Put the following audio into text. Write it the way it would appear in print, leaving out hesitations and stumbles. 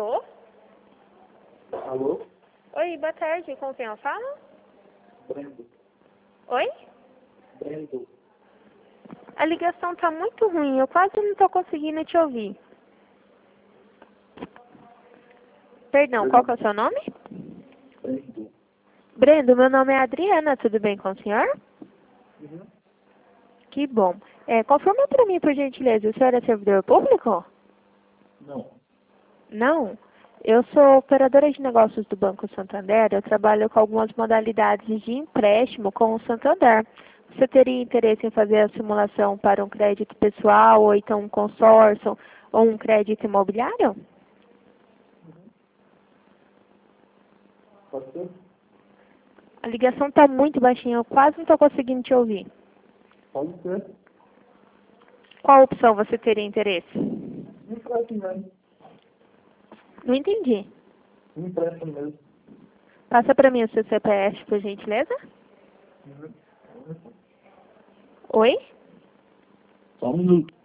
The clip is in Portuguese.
Alô? Alô? Oi, boa tarde. Com quem eu falo? Brendo. Oi? Brendo. A ligação tá muito ruim. Eu quase não tô conseguindo te ouvir. Perdão, qual que é o seu nome? Brendo. Brendo, meu nome é Adriana. Tudo bem com o senhor? Uhum. Que bom. Confirma para mim, por gentileza, o senhor é servidor público? Não. Não. Eu sou operadora de negócios do Banco Santander. Eu trabalho com algumas modalidades de empréstimo com o Santander. Você teria interesse em fazer a simulação para um crédito pessoal, ou então um consórcio, ou um crédito imobiliário? Pode ser? A ligação está muito baixinha, eu quase não estou conseguindo te ouvir. Pode ser. Qual opção você teria interesse? Empréstimo mesmo. Não entendi. Empréstimo mesmo. Passa para mim o seu CPF, por gentileza. Uhum. Oi? Só um minuto.